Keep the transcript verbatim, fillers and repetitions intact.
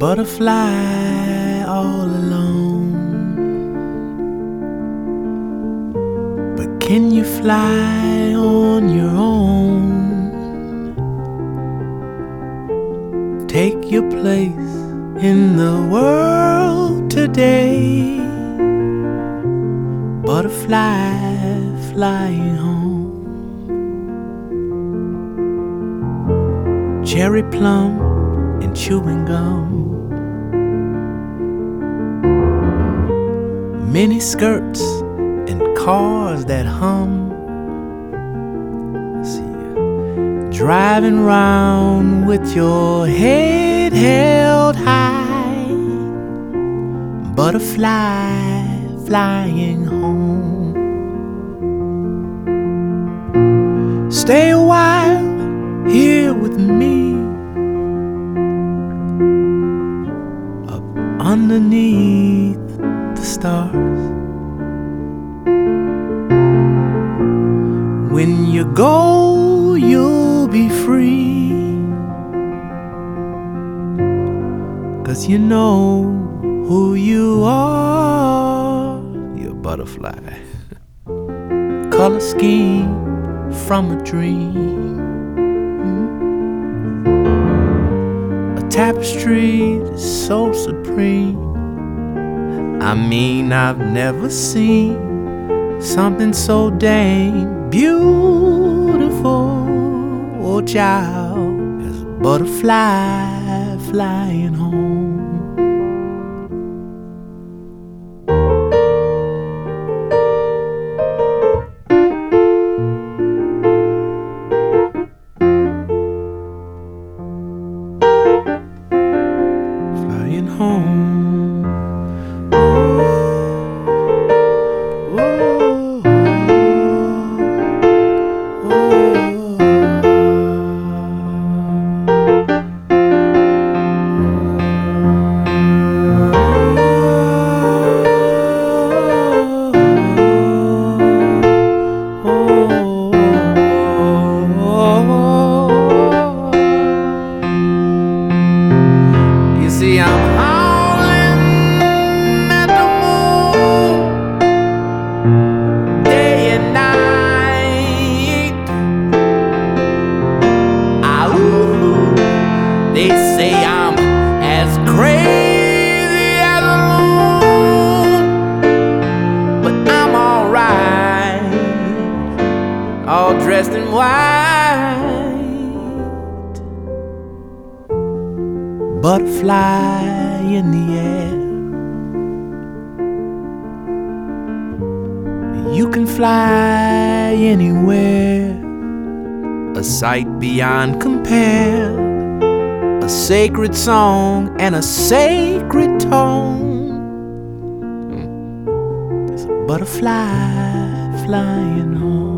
butterfly all alone. But can you fly on your own? Take your place in the world today, butterfly flying home. Cherry plum and chewing gum, mini skirts and cars that hum. See you driving round with your head held high, butterfly flying home. Stay a while here with me, up underneath the stars. When you go, you'll be free, 'cause you know who you are. You're a butterfly, color scheme from a dream, a tapestry that's so supreme. I mean, I've never seen something so dang beautiful, oh child, as a butterfly flying home. Flying home. See, I'm howling at the moon day and night. Ah, ooh, they say I'm as crazy as a loon, but I'm alright, all dressed in white, butterfly in the air. You can fly anywhere, a sight beyond compare, a sacred song and a sacred tone. There's a butterfly flying home.